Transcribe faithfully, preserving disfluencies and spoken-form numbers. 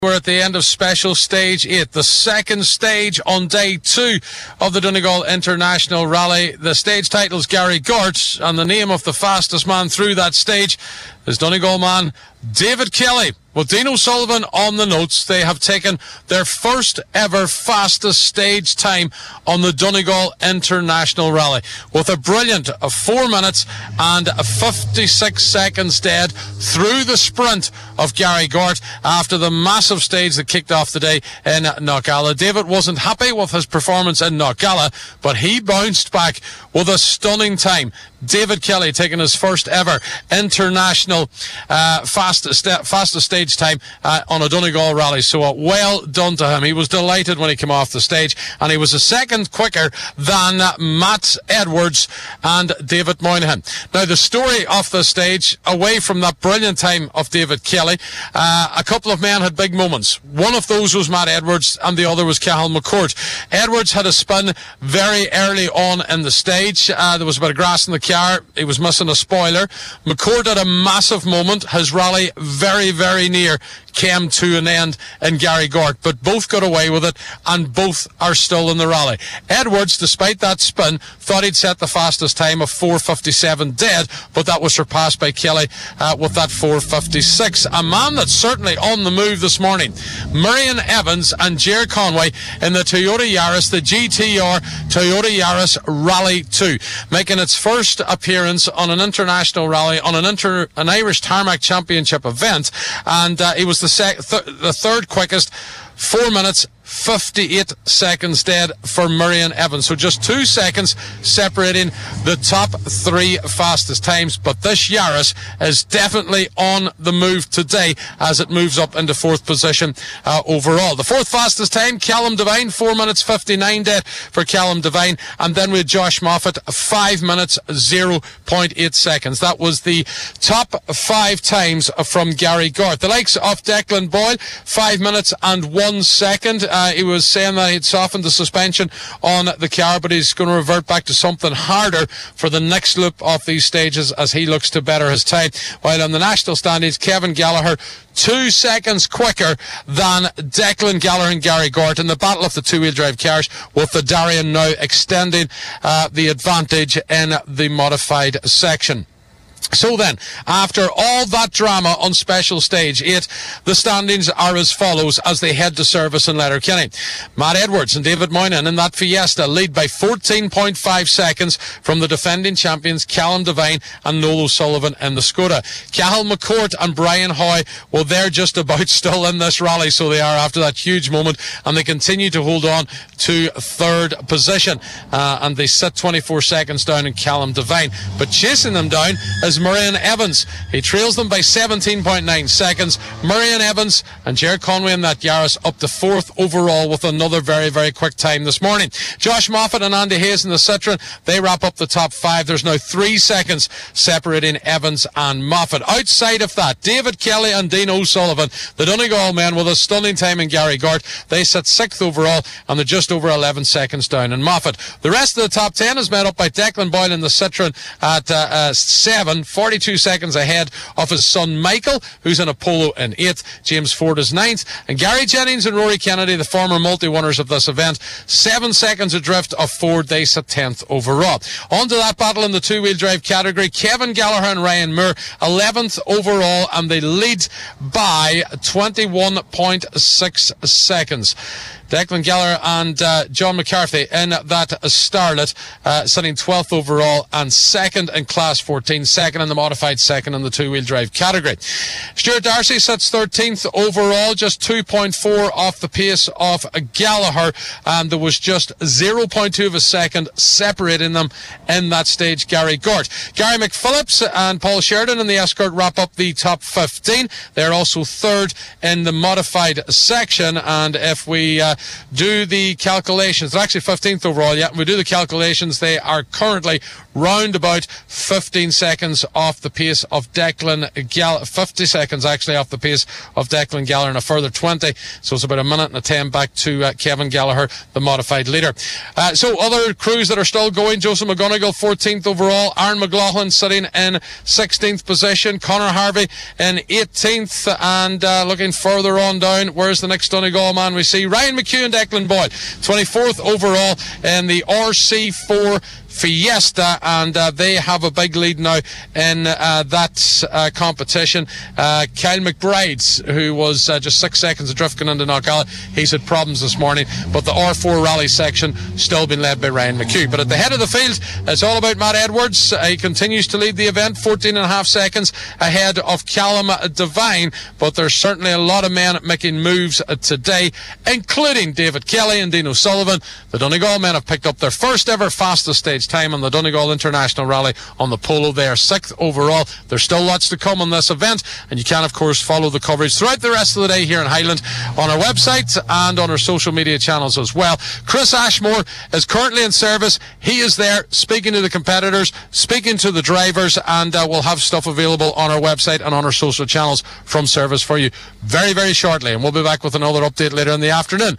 We're at the end of special stage eight, the second stage on day two of the Donegal International Rally. The stage title's Gary Gort, and the name of the fastest man through that stage is Donegal man David Kelly. With Dean O'Sullivan on the notes, they have taken their first ever fastest stage time on the Donegal International Rally with a brilliant of four minutes and fifty-six seconds dead through the sprint of Gary Gort after the massive stage that kicked off the day in Knockalla. David wasn't happy with his performance in Knockalla, but he bounced back with a stunning time. David Kelly taking his first ever international uh, fastest, fastest stage time uh, on a Donegal rally. So uh, well done to him. He was delighted when he came off the stage, and he was a second quicker than uh, Matt Edwards and David Moynihan. Now, the story off the stage, away from that brilliant time of David Kelly, uh, a couple of men had big moments. One of those was Matt Edwards, and the other was Cathal McCourt. Edwards had a spin very early on in the stage. Uh, there was a bit of grass in the car. He was missing a spoiler. McCourt had a massive moment. His rally very, very near came to an end in Gary Gort, but both got away with it, and both are still in the rally. Edwards, despite that spin, thought he'd set the fastest time of four fifty-seven dead, but that was surpassed by Kelly uh, with that four fifty-six. A man that's certainly on the move this morning. Miriam Evans and Ger Conway in the Toyota Yaris, the G T R Toyota Yaris Rally two, making its first appearance on an international rally, on an, inter an Irish Tarmac Championship event, and uh, he was the, sec th the third quickest, four minutes fifty-eight seconds dead for Miriam Evans. So just two seconds separating the top three fastest times. But this Yaris is definitely on the move today as it moves up into fourth position uh, overall. The fourth fastest time, Callum Devine, four minutes fifty-nine dead for Callum Devine. And then we had Josh Moffat, five minutes zero point eight seconds. That was the top five times from Gary Gort. The likes of Declan Boyle, five minutes and one second. Uh, he was saying that he'd softened the suspension on the car, but he's going to revert back to something harder for the next loop of these stages as he looks to better his time. While on the national standings, Kevin Gallagher, two seconds quicker than Declan Gallagher and Gary Gort in the battle of the two-wheel drive cars, with the Darien now extending uh, the advantage in the modified section. So then, after all that drama on special stage eight, the standings are as follows as they head to service in Letterkenny. Matt Edwards and David Moynihan in that Fiesta lead by fourteen point five seconds from the defending champions Callum Devine and Noel O'Sullivan in the Skoda. Cathal McCourt and Brian Hoy, well, they're just about still in this rally, so they are after that huge moment, and they continue to hold on to third position, uh, and they sit twenty-four seconds down in Callum Devine. But chasing them down is Miriam Evans. He trails them by seventeen point nine seconds. Miriam Evans and Ger Conway in that Yaris up to fourth overall with another very, very quick time this morning. Josh Moffat and Andy Hayes in the Citroen, they wrap up the top five. There's now three seconds separating Evans and Moffat. Outside of that, David Kelly and Dean O'Sullivan, the Donegal men, with a stunning time in Gary Gort, they sit sixth overall, and they're just over eleven seconds down in Moffat. The rest of the top ten is made up by Declan Boyle in the Citroen at uh, uh, seven, forty-two seconds ahead of his son Michael, who's in a Polo in eighth. James Ford is ninth, and Gary Jennings and Rory Kennedy, the former multi-winners of this event, seven seconds adrift of Ford. They sit tenth overall. On to that battle in the two-wheel drive category, Kevin Gallagher and Ryan Moore, eleventh overall, and they lead by twenty-one point six seconds. Declan Gallagher and uh, John McCarthy in that Starlet, uh, sitting twelfth overall and second in Class fourteen, second in the modified, second in the two-wheel drive category. Stuart Darcy sits thirteenth overall, just two point four off the pace of Gallagher, and there was just zero point two of a second separating them in that stage, Gary Gort. Gary McPhillips and Paul Sheridan in the Escort wrap up the top fifteen. They're also third in the modified section, and if we uh, do the calculations, they're actually fifteenth overall, yeah, we do the calculations, they are currently round about fifteen seconds off the pace of Declan Gallagher, fifty seconds actually off the pace of Declan Gallagher, and a further twenty, so it's about a minute and a ten back to uh, Kevin Gallagher, the modified leader. Uh, so other crews that are still going: Joseph McGonigal fourteenth overall, Aaron McLaughlin sitting in sixteenth position, Conor Harvey in eighteenth, and uh, looking further on down, where's the next Donegal man we see? Ryan McHugh and Declan Boyle, twenty-fourth overall in the R C four Fiesta, and uh, they have a big lead now in uh, that uh, competition. uh, Kyle McBride, who was uh, just six seconds adrift going into Knockalla, he's had problems this morning, but the R four rally section still been led by Ryan McHugh. But at the head of the field, it's all about Matt Edwards. Uh, he continues to lead the event, fourteen and a half seconds ahead of Callum Devine, but there's certainly a lot of men making moves uh, today, including David Kelly and Dean O'Sullivan. The Donegal men have picked up their first ever fastest stage time on the Donegal International Rally on the polo. They are sixth overall. There's still lots to come on this event, and you can of course follow the coverage throughout the rest of the day here in Highland on our website and on our social media channels as well. Chris Ashmore is currently in service. He is there speaking to the competitors, speaking to the drivers, and uh, we'll have stuff available on our website and on our social channels from service for you very very shortly, and we'll be back with another update later in the afternoon.